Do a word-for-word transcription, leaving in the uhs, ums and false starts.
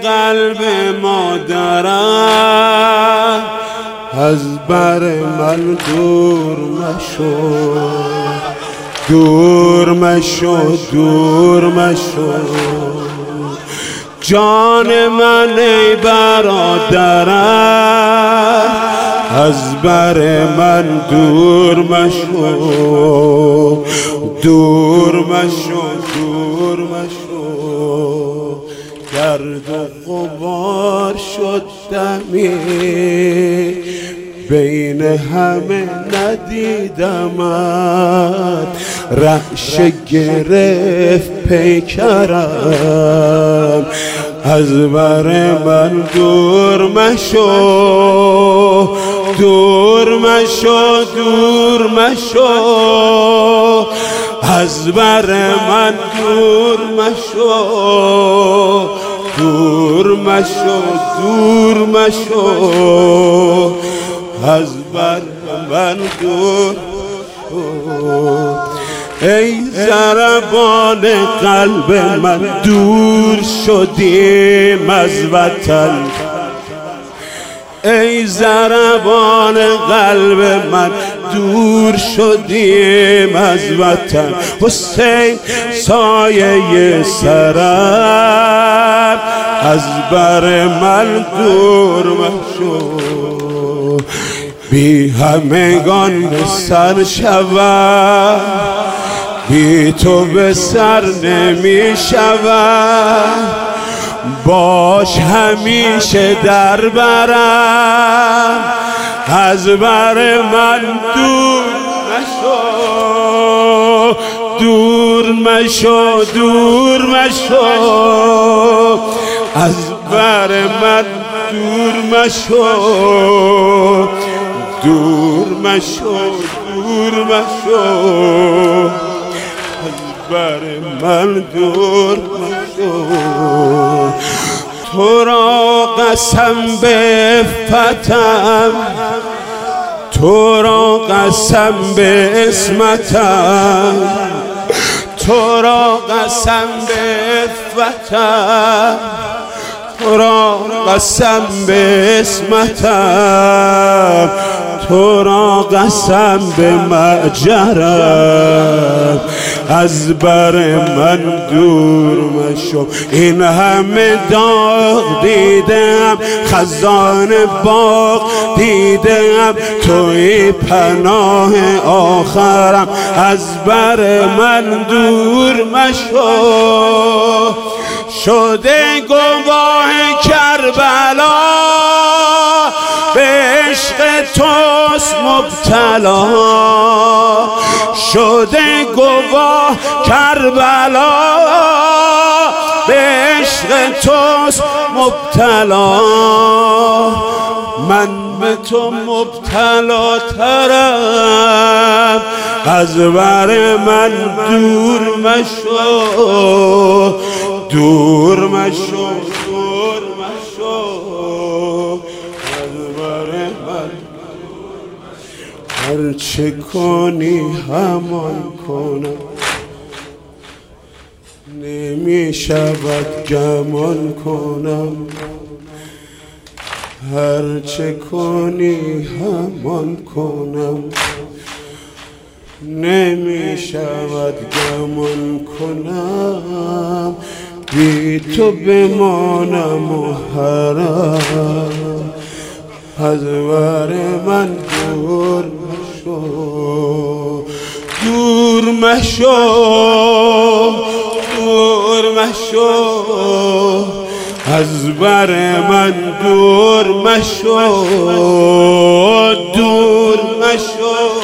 قلب مادرم از بر من دور مشو، دور مشو، دور مشو. جان من ای برادرم از بر من دور مشو، دور مشو، دور مشو. گرد و غبار شد دمی بین همه ندیدمت، رعشه گرفت پیکرم از بر من دور مشو، دور مشو، دور مشو. از بر من دور مشو، دور مشو، دور مشو. از بر من دور مشو. ای ضربان قلب من دور شدیم از وطن، ای ضربان قلب من دور شدیم از وطن. حسین سایه سرم از بر من دور مشو. بی همگان به سر شود، بی تو به سر نمی شود. باش همیشه در برم از بر من دور مشو، دور مشو، دور مشو. از بر من دور مشو، دور مشو، دور مشو. از بر من دور مشو. تو را قسم به عفتم، تو را قسم به عصمتم، تو را قسم به عفتم، تو را قسم به عصمتم، تو را قسم به مأجرم از بر من دور مشو. این همه داغ دیدم، خزان باغ دیدم، توی پناه آخرم از بر من دور مشو. شده گواه کربلا به عشق توست مبتلا، شده گواه کربلا به عشق توست مبتلا. من به تو مبتلا ترم از بر من دور مشو، دور مشو، دور مشو. از بر من هر چه کنی همان کنم، نمی شود گمان کنم. هر چه کنی همان کنم، نمی شود گمان کنم. بی تو بمانم و حرام از بر من دور مشو، دور مشو، دور مشو. از بر من دور مشو، دور مشو.